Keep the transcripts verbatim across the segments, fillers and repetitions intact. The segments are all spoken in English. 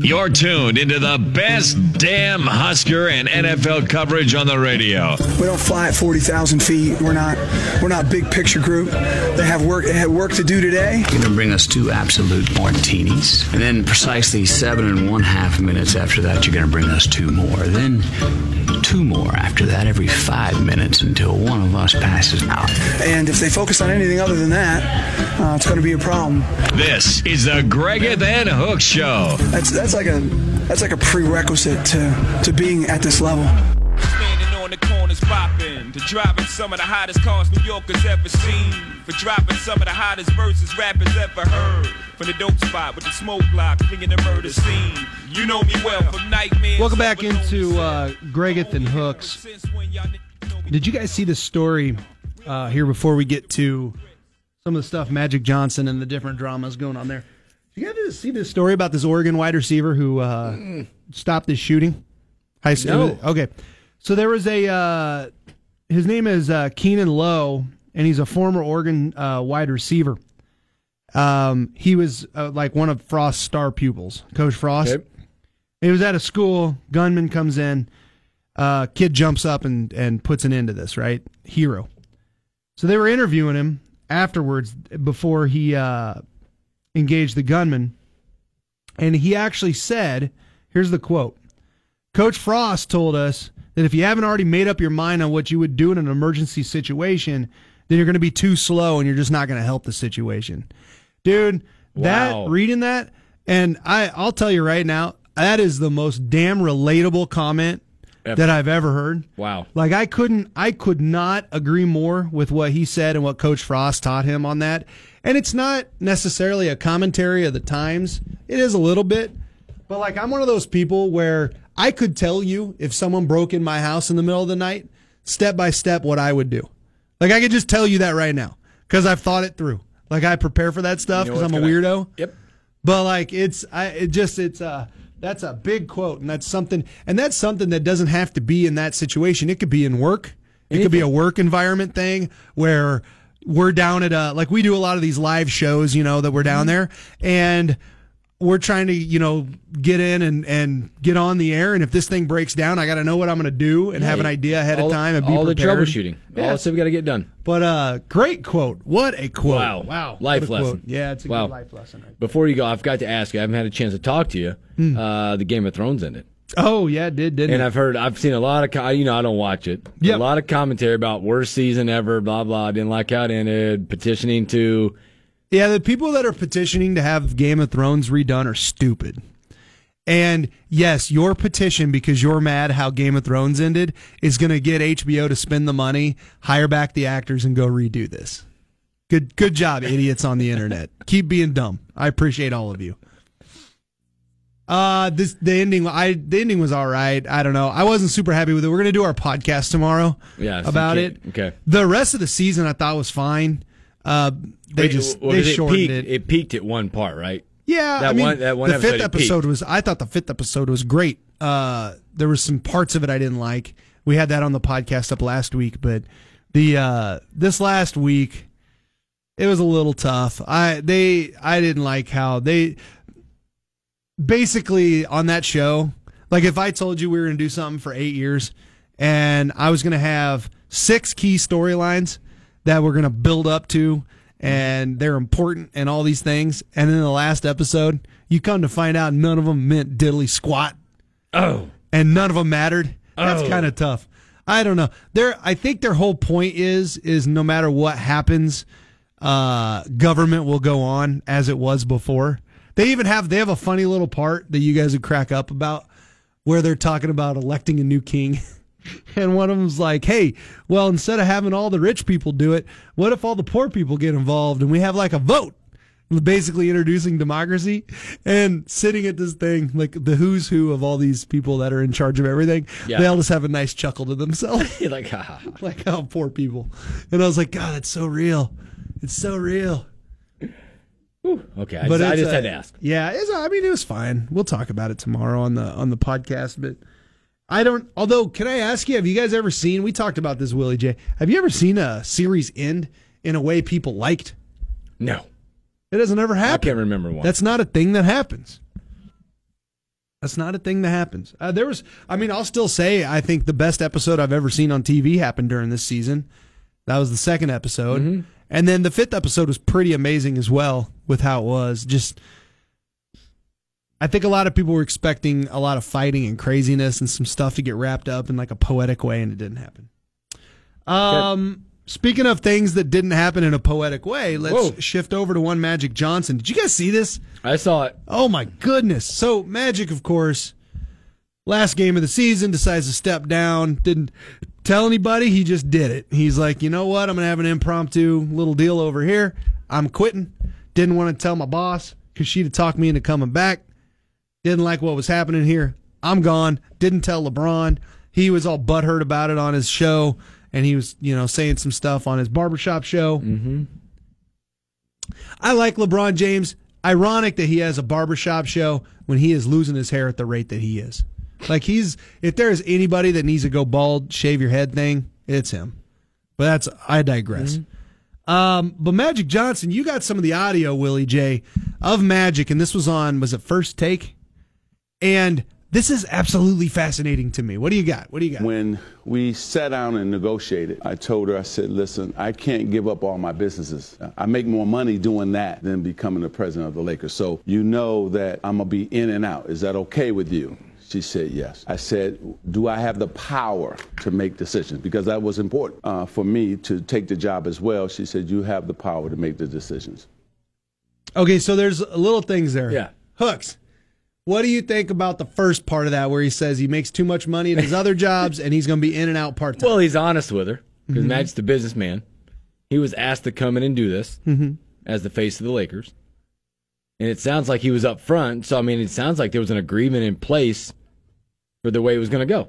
You're tuned into the best damn Husker and N F L coverage on the radio. We don't fly at forty thousand feet. We're not we're not a big picture group. They have work they have work to do today. You're going to bring us two absolute martinis. And then precisely seven and one half minutes after that, you're going to bring us two more. Then two more after that every five minutes until one of us passes out. And if they focus on anything other than that, uh, it's going to be a problem. This is the Greggeth and Hook Show. That's that's like a that's like a prerequisite to to being at this level. Standing on the corners popping, to driving some of the hottest cars New Yorkers ever seen, for dropping some of the hottest verses rappers ever heard, from the dope spot with the smoke block, clinging the murder scene. You know me well from nightmares. Welcome back into uh, Greggeth and Hooks. Did you guys see the story uh, here before we get to some of the stuff Magic Johnson and the different dramas going on there? Did you guys see this story about this Oregon wide receiver who uh, mm. stopped this shooting? High school. No. Okay. So there was a, uh, his name is uh, Keenan Lowe, and he's a former Oregon uh, wide receiver. Um, he was uh, like one of Frost's star pupils, Coach Frost. Okay. He was at a school, gunman comes in, uh, kid jumps up and, and puts an end to this, right? Hero. So they were interviewing him afterwards before he uh, engaged the gunman, and he actually said, here's the quote, Coach Frost told us that if you haven't already made up your mind on what you would do in an emergency situation, then you're going to be too slow and you're just not going to help the situation. Dude, that Wow. reading that, and I, I'll tell you right now, that is the most damn relatable comment Ever. that I've ever heard. Wow. Like I couldn't, I could not agree more with what he said and what Coach Frost taught him on that. And it's not necessarily a commentary of the times. It is a little bit, but like I'm one of those people where I could tell you if someone broke in my house in the middle of the night, step by step, what I would do. Like I could just tell you that right now because I've thought it through. Like I prepare for that stuff because You know I'm a what's weirdo. Yep. But like it's, I it just it's uh that's a big quote, and that's something, and that's something that doesn't have to be in that situation. It could be in work. It could be a work environment thing where we're down at a, like we do a lot of these live shows, you know, that we're down there, and we're trying to, you know, get in and, and get on the air. And if this thing breaks down, I got to know what I'm going to do and Yeah, have an idea ahead all, of time and be all prepared. the troubleshooting. Yeah. All the stuff we got to get done. But uh, great quote. What a quote. Wow. Wow. Life What a lesson. quote. Yeah, it's a Wow. good life lesson. Right? Before you go, I've got to ask you. I haven't had a chance to talk to you. Hmm. Uh, the Game of Thrones ended. Oh, yeah, it did, didn't And it? I've heard, I've seen a lot of, co- you know, I don't watch it. Yep. A lot of commentary about worst season ever, blah, blah. Didn't like how it ended. Petitioning to. Yeah, the people that are petitioning to have Game of Thrones redone are stupid. And yes, your petition, because you're mad how Game of Thrones ended, is going to get H B O to spend the money, hire back the actors, and go redo this. Good good job, idiots on the internet. Keep being dumb. I appreciate all of you. Uh this the ending I the ending was all right. I don't know. I wasn't super happy with it. We're going to do our podcast tomorrow Yeah, so about you it. can't- okay. The rest of the season I thought was fine. Uh they Wait, just well, they 'cause it shortened peaked, it. It peaked at one part, right? Yeah, That I mean, one- that one the episode, fifth it episode peaked. was. I thought the fifth episode was great. Uh, there was some parts of it I didn't like. We had that on the podcast up last week, but the uh, this last week it was a little tough. I they I didn't like how they basically on that show. Like if I told you we were going to do something for eight years and I was going to have six key storylines that we're going to build up to, and they're important and all these things, and in the last episode, you come to find out none of them meant diddly squat. Oh. And none of them mattered. That's Oh. kind of tough. I don't know. Their I think their whole point is is no matter what happens, uh, government will go on as it was before. They even have they have a funny little part that you guys would crack up about where they're talking about electing a new king. And one of them's like, hey, well, instead of having all the rich people do it, what if all the poor people get involved and we have like a vote? Basically introducing democracy and sitting at this thing, like the who's who of all these people that are in charge of everything. Yeah. They all just have a nice chuckle to themselves. You're like, ha, ha, ha. Like, oh, poor people. And I was like, God, it's so real. It's so real. Okay, I But just, I it's just a- had to ask. Yeah, it's, I mean, it was fine. We'll talk about it tomorrow on the on the podcast. But I don't. Although, can I ask you? Have you guys ever seen? We talked about this, Willie J. Have you ever seen a series end in a way people liked? No. It doesn't ever happen. I can't remember one. That's not a thing that happens. That's not a thing that happens. Uh, there was, I mean, I'll still say I think the best episode I've ever seen on T V happened during this season. That was the second episode. Mm-hmm. And then the fifth episode was pretty amazing as well with how it was. Just, I think a lot of people were expecting a lot of fighting and craziness and some stuff to get wrapped up in like a poetic way, and it didn't happen. Um, speaking of things that didn't happen in a poetic way, let's Whoa. shift over to one Magic Johnson. Did you guys see this? I saw it. Oh my goodness. So Magic, of course, last game of the season, decides to step down. Didn't tell anybody. He just did it. He's like, you know what? I'm going to have an impromptu little deal over here. I'm quitting. Didn't want to tell my boss because she'd have talked me into coming back. Didn't like what was happening here. I'm gone. Didn't tell LeBron. He was all butthurt about it on his show, and he was, you know, saying some stuff on his barbershop show. Mm-hmm. I like LeBron James. Ironic that he has a barbershop show when he is losing his hair at the rate that he is. Like, he's, if there is anybody that needs to go bald, shave your head thing, it's him. But that's, I digress. Mm-hmm. Um, but Magic Johnson, you got some of the audio, Willie J, of Magic, and this was on, was it First Take? And this is absolutely fascinating to me. What do you got? What do you got? When we sat down and negotiated, I told her, I said, listen, I can't give up all my businesses. I make more money doing that than becoming the president of the Lakers. So you know that I'm going to be in and out. Is that okay with you? She said yes. I said, do I have the power to make decisions? Because that was important uh, for me to take the job as well. She said, you have the power to make the decisions. Okay, so there's little things there. Yeah. Hooks. What do you think about the first part of that where he says he makes too much money at his other jobs and he's going to be in and out part-time? Well, he's honest with her because Mm-hmm. Magic's the businessman. He was asked to come in and do this Mm-hmm. as the face of the Lakers. And it sounds like he was up front. So, I mean, it sounds like there was an agreement in place for the way it was going to go.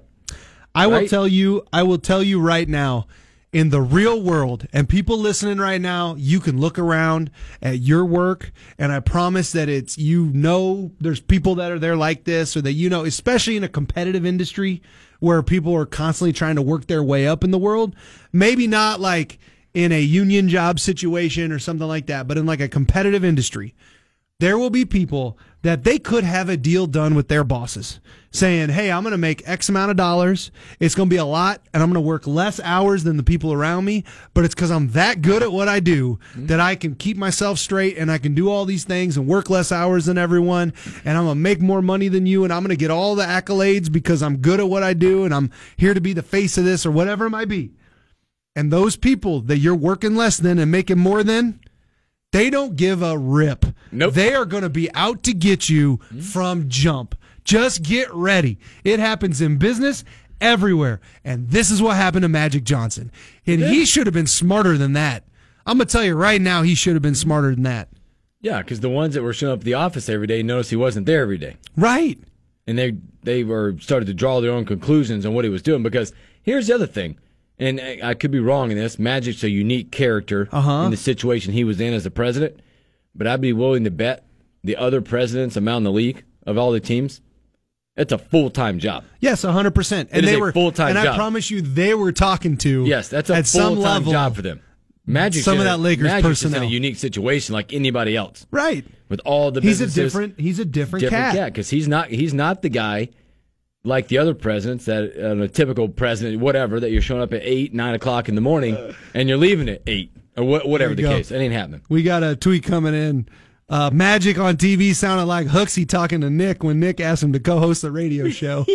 I will Right? tell you, I will tell you right now, in the real world, and people listening right now, you can look around at your work, and I promise that it's, you know, there's people that are there like this, or that you know, especially in a competitive industry where people are constantly trying to work their way up in the world. Maybe not like in a union job situation or something like that, but in like a competitive industry, there will be people that they could have a deal done with their bosses saying, hey, I'm going to make X amount of dollars. It's going to be a lot, and I'm going to work less hours than the people around me, but it's because I'm that good at what I do that I can keep myself straight and I can do all these things and work less hours than everyone, and I'm going to make more money than you, and I'm going to get all the accolades because I'm good at what I do, and I'm here to be the face of this or whatever it might be. And those people that you're working less than and making more than, they don't give a rip. Nope. They are going to be out to get you from jump. Just get ready. It happens in business everywhere. And this is what happened to Magic Johnson. And Yeah. he should have been smarter than that. I'm going to tell you right now, he should have been smarter than that. Yeah, because the ones that were showing up at the office every day noticed he wasn't there every day. Right. And they they were started to draw their own conclusions on what he was doing. Because here's the other thing, and I I could be wrong in this, Magic's a unique character Uh-huh. in the situation he was in as a president, but I'd be willing to bet the other presidents around the league of all the teams, it's a full-time job. Yes, one hundred percent. And It is they a were full-time And I job. promise you, they were talking to Yes, that's a at some full-time level, job for them. Magic's some of in a- that Lakers Magic's personnel. is in a unique situation like anybody else. Right. With all the He's a businesses, different. He's a different, different cat. cat because he's not he's not the guy like the other presidents that uh, a typical president, whatever, that you're showing up at eight, nine o'clock in the morning and you're leaving at eight or wh- whatever the There you go. case. That ain't happening. We got a tweet coming in. Uh, Magic on T V sounded like Hooksy talking to Nick when Nick asked him to co-host the radio show.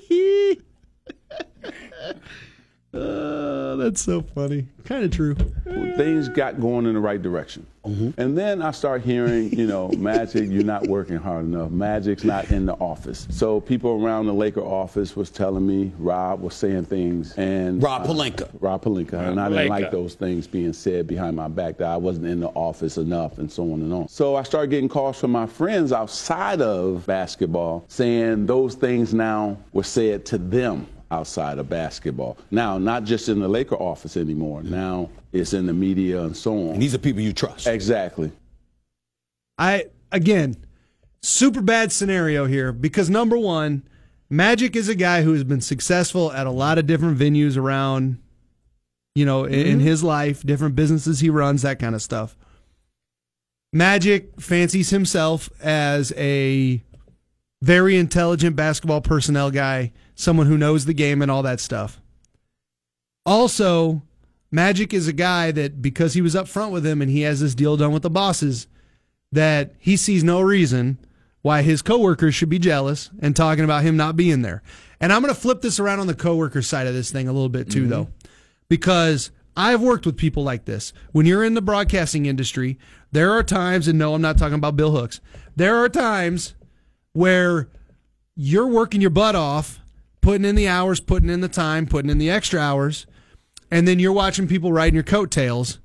uh, that's so funny. Kind of true. Things got going in the right direction. And then I start hearing, you know, Magic, you're not working hard enough. Magic's not in the office. So people around the Laker office was telling me, Rob was saying things. and Rob Pelinka. Uh, Rob Pelinka. And I Pelinka. didn't like those things being said behind my back, that I wasn't in the office enough and so on and on. So I started getting calls from my friends outside of basketball saying those things now were said to them outside of basketball. Now, not just in the Laker office anymore. Now it's in the media and so on. And these are people you trust. Exactly. I again, super bad scenario here because number one, Magic is a guy who has been successful at a lot of different venues around, you know, in, in his life, different businesses he runs, that kind of stuff. Magic fancies himself as a very intelligent basketball personnel guy, someone who knows the game and all that stuff. Also, Magic is a guy that, because he was up front with him and he has this deal done with the bosses, that he sees no reason why his coworkers should be jealous and talking about him not being there. And I'm going to flip this around on the coworker side of this thing a little bit too, mm-hmm. though, because I've worked with people like this. When you're in the broadcasting industry, there are times, and no, I'm not talking about Bill Hooks, there are times where you're working your butt off, putting in the hours, putting in the time, putting in the extra hours, and then you're watching people riding your coattails,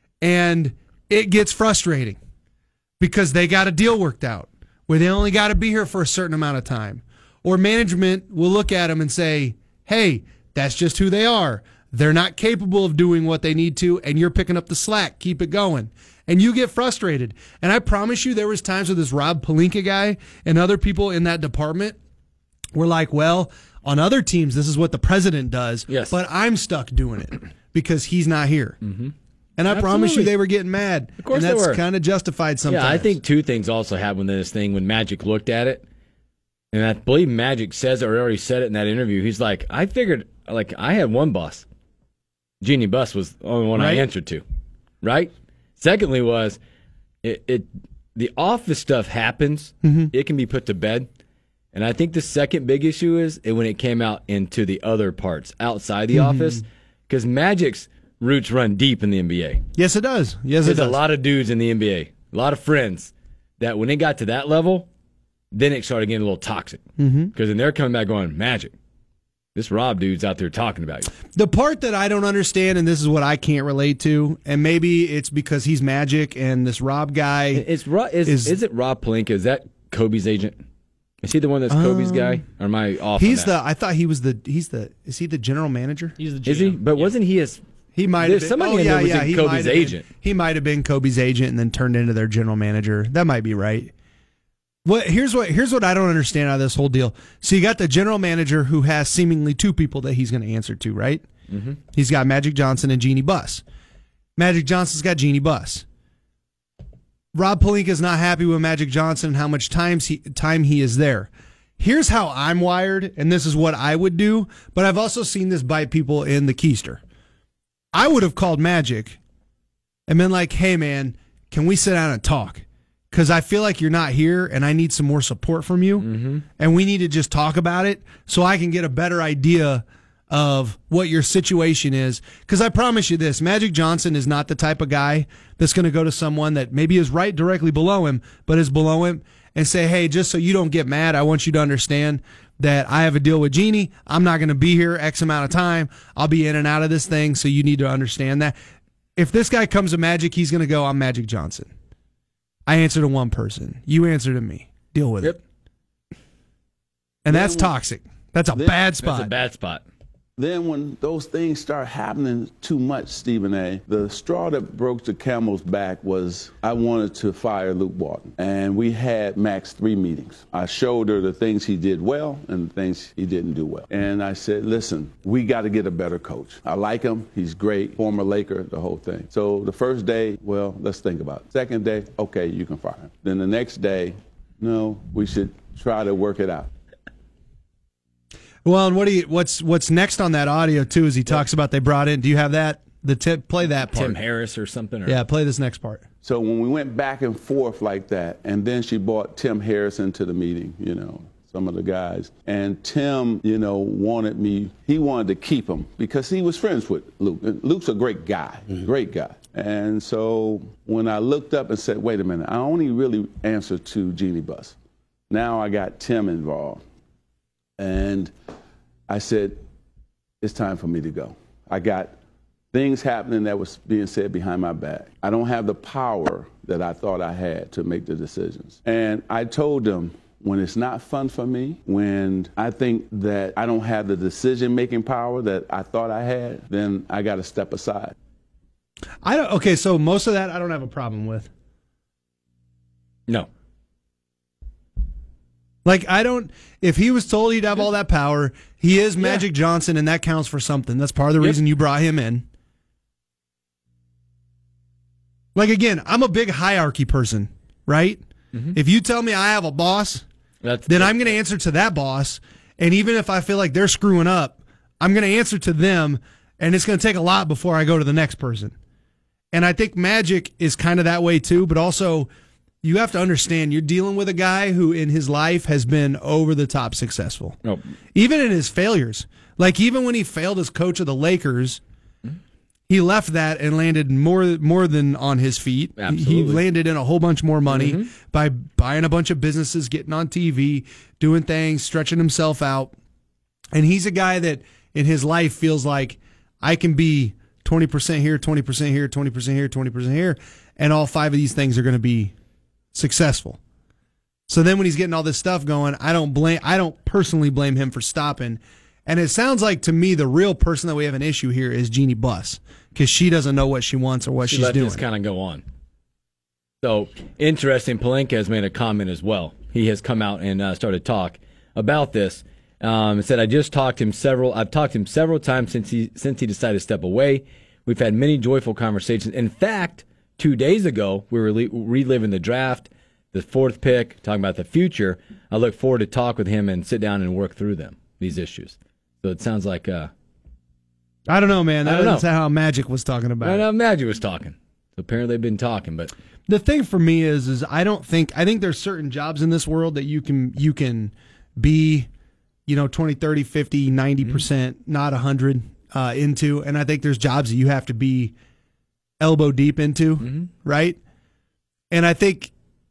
and it gets frustrating because they got a deal worked out where they only got to be here for a certain amount of time. Or management will look at them and say, hey, that's just who they are. They're not capable of doing what they need to, and you're picking up the slack. Keep it going. And you get frustrated. And I promise you there was times with this Rob Pelinka guy and other people in that department were like, well, on other teams, this is what the president does, yes. but I'm stuck doing it because he's not here. Mm-hmm. And I Absolutely. promise you they were getting mad. Of course and that's they were. kind of justified sometimes. Yeah, I think two things also happened in this thing when Magic looked at it. And I believe Magic says it, or already said it in that interview. He's like, I figured, like, I had one boss. Jeannie Buss was the only one right? I answered to. Right? Secondly was, it, it the office stuff happens. Mm-hmm. It can be put to bed. And I think the second big issue is when it came out into the other parts outside the mm-hmm. office, because Magic's roots run deep in the N B A. Yes, it does. Yes, There's it does. a lot of dudes in the N B A, a lot of friends that when it got to that level, then it started getting a little toxic. Because mm-hmm. then they're coming back going, Magic, this Rob dude's out there talking about you. The part that I don't understand, and this is what I can't relate to, and maybe it's because he's Magic and this Rob guy. It's is, is, is it Rob Pelinka? Is that Kobe's agent? Is he the one that's um, Kobe's guy? Or am I off? He's on that? the. I thought he was the. He's the. Is he the general manager? He's the G M. Is he? But yeah. wasn't he his? He might have been. Somebody oh, in yeah, there was yeah, in he Kobe's agent. Been, he might have been Kobe's agent and then turned into their general manager. That might be right. What here's what here's what I don't understand out of this whole deal. So you got the general manager who has seemingly two people that he's going to answer to, right? Mm-hmm. He's got Magic Johnson and Jeannie Buss. Magic Johnson's got Jeannie Buss. Rob Pelinka's not happy with Magic Johnson and how much time he time he is there. Here's how I'm wired, and this is what I would do, but I've also seen this bite people in the keister. I would have called Magic and been like, hey, man, can we sit down and talk? Because I feel like you're not here, and I need some more support from you, mm-hmm. and we need to just talk about it so I can get a better idea of what your situation is. Because I promise you this, Magic Johnson is not the type of guy that's going to go to someone that maybe is right directly below him, but is below him, and say, hey, just so you don't get mad, I want you to understand that I have a deal with Jeannie. I'm not going to be here X amount of time. I'll be in and out of this thing, so you need to understand that. If this guy comes to Magic, he's going to go, I'm Magic Johnson. I answer to one person. You answer to me. Deal with yep. it. And that's toxic. That's a then, bad spot. That's a bad spot. Then when those things start happening too much, Stephen A., the straw that broke the camel's back was I wanted to fire Luke Walton. And we had max three meetings. I showed her the things he did well and the things he didn't do well. And I said, listen, we got to get a better coach. I like him. He's great. Former Laker, the whole thing. So the first day, well, let's think about it. Second day, okay, you can fire him. Then the next day, no, we should try to work it out. Well, and what do you, what's what's next on that audio too? Is he talks about they brought in? Do you have that? The tip, play that part. Tim Harris or something. Or? Yeah, play this next part. So when we went back and forth like that, and then she brought Tim Harris into the meeting, you know, some of the guys, and Tim, you know, wanted me. He wanted to keep him because he was friends with Luke. And Luke's a great guy, mm-hmm. great guy. And so when I looked up and said, wait a minute, I only really answer to Jeannie Buss. Now I got Tim involved. And I said, it's time for me to go. I got things happening that was being said behind my back. I don't have the power that I thought I had to make the decisions. And I told them, when it's not fun for me, when I think that I don't have the decision-making power that I thought I had, then I got to step aside. I don't. Okay, so most of that I don't have a problem with. No. Like, I don't, if he was told he'd have all that power, he is Magic yeah. Johnson, and that counts for something. That's part of the yep. reason you brought him in. Like, again, I'm a big hierarchy person, right? Mm-hmm. If you tell me I have a boss, That's, then I'm going to answer to that boss. And even if I feel like they're screwing up, I'm going to answer to them, and it's going to take a lot before I go to the next person. And I think Magic is kind of that way too, but also you have to understand you're dealing with a guy who in his life has been over the top successful. Oh. Even in his failures. Like even when he failed as coach of the Lakers, he left that and landed more more than on his feet. Absolutely. He landed in a whole bunch more money Mm-hmm. by buying a bunch of businesses, getting on T V, doing things, stretching himself out. And he's a guy that in his life feels like I can be twenty percent here, twenty percent here, twenty percent here, twenty percent here, and all five of these things are going to be successful. So then when he's getting all this stuff going, I don't blame I don't personally blame him for stopping. And it sounds like to me the real person that we have an issue here is Jeannie Buss, because she doesn't know what she wants or what she she's let doing. this kind of go on. So interesting. Pelinka has made a comment as well. He has come out and uh, started talk about this. Um, said I just talked to him several. I've talked to him several times since he since he decided to step away. We've had many joyful conversations. In fact, two days ago we were re- reliving the draft, the fourth pick, talking about the future. I look forward to talk with him and sit down and work through them these issues. So it sounds like uh, I don't know, man. I That don't That's know. how Magic was talking about I it. know Magic was talking. So apparently they've been talking, but The thing for me is, is I don't think I think there's certain jobs in this world that you can you can be, you know, twenty, thirty, fifty, ninety percent, not one hundred uh, into. And I think there's jobs that you have to be elbow deep into, Mm-hmm. right? And I think,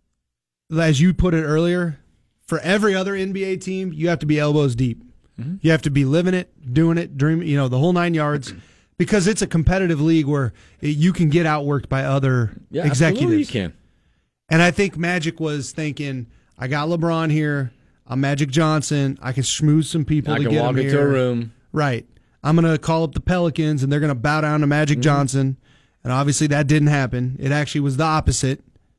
as you put it earlier, for every other N B A team, you have to be elbows deep. Mm-hmm. You have to be living it, doing it, dreaming, you know, the whole nine yards. Because it's a competitive league where it, you can get outworked by other yeah, executives. absolutely you can. And I think Magic was thinking, I got LeBron here. I'm Magic Johnson. I can schmooze some people I to can get walk them into here. a room. Right. I'm going to call up the Pelicans, and they're going to bow down to Magic Mm-hmm. Johnson. And obviously that didn't happen. It actually was the opposite.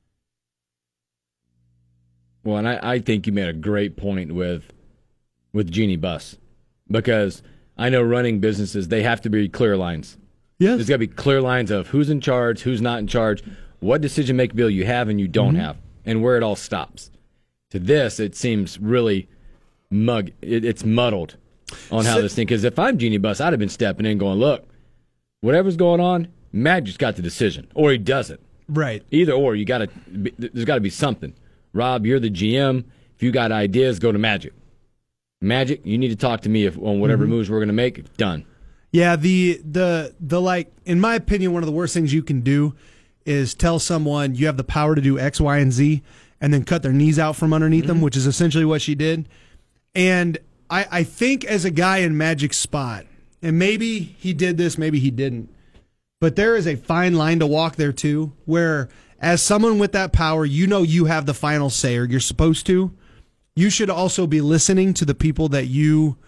Well, and I, I think you made a great point with with Jeannie Buss, because I know running businesses, they have to be clear lines. Yes. There's got to be clear lines of who's in charge, who's not in charge, what decision-making ability you have and you don't Mm-hmm. have, and where it all stops. To this, it seems really mug. It, it's muddled on how So- this thing. Because if I'm Jeannie Buss, I'd have been stepping in, going, "Look, whatever's going on, Magic's got the decision, or he doesn't. Right. Either or, you got to. There's got to be something. Rob, you're the G M. If you got ideas, go to Magic. Magic, you need to talk to me if, on whatever Mm-hmm. moves we're going to make. Done. Yeah, the the the like in my opinion, one of the worst things you can do is tell someone you have the power to do X, Y, and Z, and then cut their knees out from underneath Mm-hmm. them, which is essentially what she did. And I, I think as a guy in Magic's spot, and maybe he did this, maybe he didn't, but there is a fine line to walk there too, where as someone with that power, you know you have the final say, or you're supposed to. You should also be listening to the people that you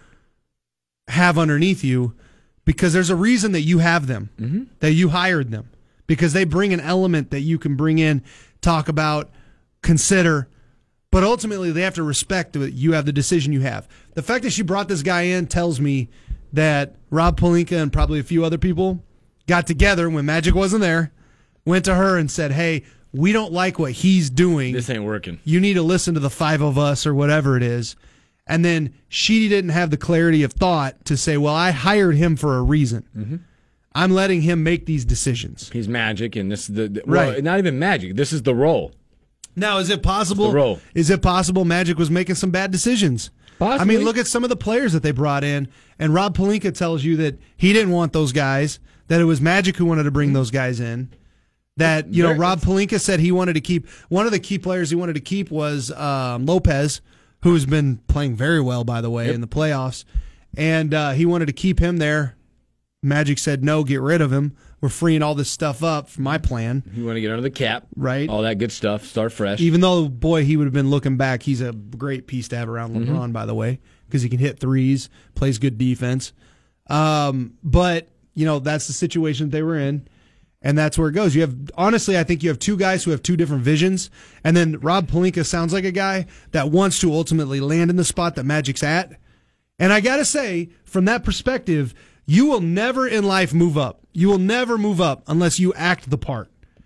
have underneath you, because there's a reason that you have them, Mm-hmm. that you hired them, because they bring an element that you can bring in, talk about, consider, but ultimately they have to respect that you have the decision you have. The fact that she brought this guy in tells me that Rob Pelinka and probably a few other people got together when Magic wasn't there, went to her and said, hey, we don't like what he's doing. This ain't working. You need to listen to the five of us or whatever it is. And then she didn't have the clarity of thought to say, well, I hired him for a reason. Mm-hmm. I'm letting him make these decisions. He's Magic, and this is the, the well, Right. not even Magic. This is the role. Now, is it possible? It's the role. Is it possible Magic was making some bad decisions? Possibly. I mean, look at some of the players that they brought in, and Rob Pelinka tells you that he didn't want those guys, that it was Magic who wanted to bring those guys in. That, you know, Very- Rob Pelinka said he wanted to keep, one of the key players he wanted to keep was um, Lopez, who's been playing very well, by the way, Yep. in the playoffs. And uh, he wanted to keep him there. Magic said, no, get rid of him. We're freeing all this stuff up for my plan. You want to get under the cap, Right. All that good stuff. Start fresh. Even though, boy, he would have been looking back, he's a great piece to have around LeBron, Mm-hmm. by the way, because he can hit threes, plays good defense. Um, but, you know, that's the situation that they were in, and that's where it goes. You have, honestly, I think you have two guys who have two different visions, and then Rob Pelinka sounds like a guy that wants to ultimately land in the spot that Magic's at. And I got to say, from that perspective, you will never in life move up. You will never move up unless you act the part.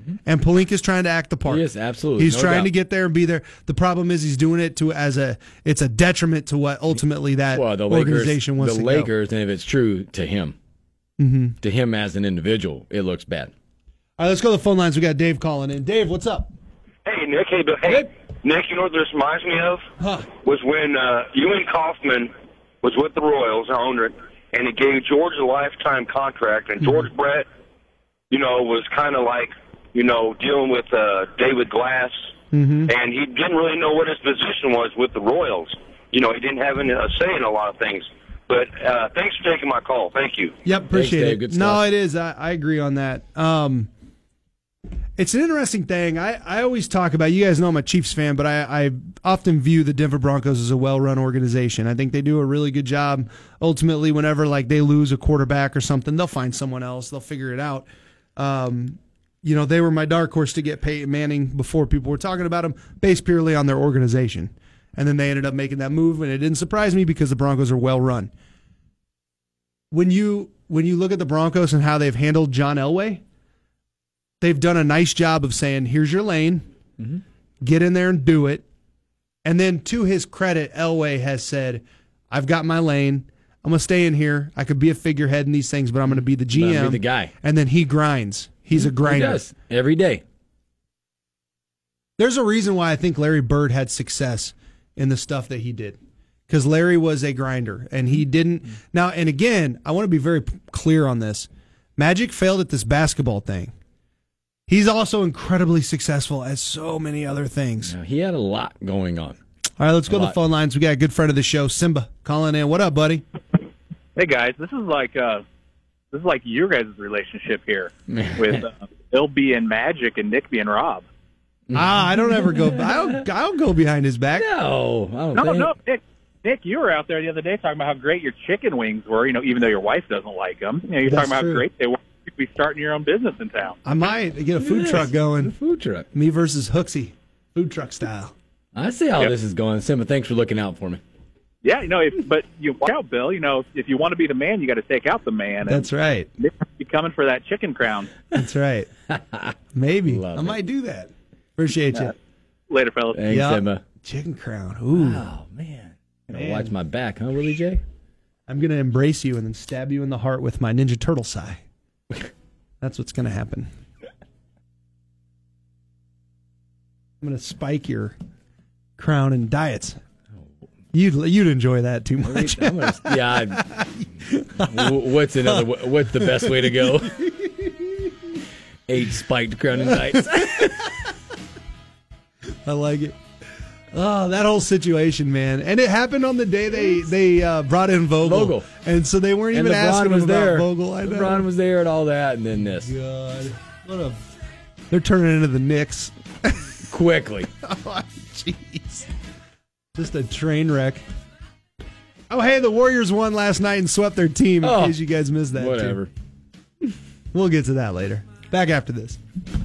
And Pelinka's trying to act the part. He is, absolutely. He's no trying doubt. to get there and be there. The problem is he's doing it to as a it's a detriment to what ultimately that well, the organization Lakers, wants the to Lakers, and if it's true to him, mm-hmm. to him as an individual, it looks bad. All right, let's go to the phone lines. We got Dave calling in. Dave, what's up? Hey, Nick. Hey, Bill. Hey, Nick, you know what this reminds me of? Huh. Was when uh, Ewing Kaufman was with the Royals, I owned it, and he gave George a lifetime contract, and George mm-hmm. Brett, you know, was kind of like, you know, dealing with uh, David Glass, mm-hmm. and he didn't really know what his position was with the Royals. You know, he didn't have any, a say in a lot of things. But uh, thanks for taking my call. Thank you. Yep, appreciate Thanks, Dave. it. Good no, stuff. it is. I, I agree on that. Um, it's an interesting thing. I, I always talk about, you guys know I'm a Chiefs fan, but I, I often view the Denver Broncos as a well-run organization. I think they do a really good job. Ultimately, whenever like they lose a quarterback or something, they'll find someone else. They'll figure it out. Um, you know, they were my dark horse to get Peyton Manning before people were talking about him, based purely on their organization. And then they ended up making that move, and it didn't surprise me because the Broncos are well-run. When you when you look at the Broncos and how they've handled John Elway, they've done a nice job of saying, here's your lane, mm-hmm. get in there and do it. And then to his credit, Elway has said, I've got my lane. I'm going to stay in here. I could be a figurehead in these things, but I'm going to be the G M. Be the guy. And then he grinds. He's a grinder. He does. Every day. There's a reason why I think Larry Bird had success in the stuff that he did. Because Larry was a grinder, and he didn't. Now, and again, I want to be very clear on this. Magic failed at this basketball thing. He's also incredibly successful at so many other things. Now, he had a lot going on. All right, let's go a to the lot. phone lines. We got a good friend of the show, Simba, calling in. What up, buddy? Hey guys, this is like uh, this is like your guys' relationship here with uh, Bill being Magic and Nick being Rob. Ah, I don't ever go. I don't, I don't go behind his back. No, I don't No, think. no, Nick. Nick, you were out there the other day talking about how great your chicken wings were. You know, even though your wife doesn't like them, you know, you're That's talking about true. how great they were. You could be starting your own business in town. I might get a food Yes, truck going. a food truck. Me versus Hooksy, food truck style. I see how Yep. this is going. Simba, thanks for looking out for me. Yeah, you know, if, but you watch out, Bill. You know, if you want to be the man, you got to take out the man. That's right. Nick must be coming for that chicken crown. That's right. Maybe Love I it. might do that. Appreciate you. Uh, Later, fellas. Thanks, Yup. Simba. Chicken crown. Ooh. Oh, man. Gonna Man. watch my back, huh, Willie J? I'm going to embrace you and then stab you in the heart with my Ninja Turtle sai. That's what's going to happen. I'm going to spike your crown and diets. You'd you'd enjoy that too much. I'm gonna, yeah. I, w- what's another? What's the best way to go? Eight spiked crown and dice. I like it. Oh, that whole situation, man. And it happened on the day they they uh, brought in Vogel. Vogel. And so they weren't And even LeBron asking was him about there. Vogel. I know. LeBron was there and all that, and then this. God. What a... They're turning into the Knicks. Quickly. Oh, jeez. Just a train wreck. Oh, hey, the Warriors won last night and swept their team, in Oh, case you guys missed that. Whatever. Too. We'll get to that later. Back after this.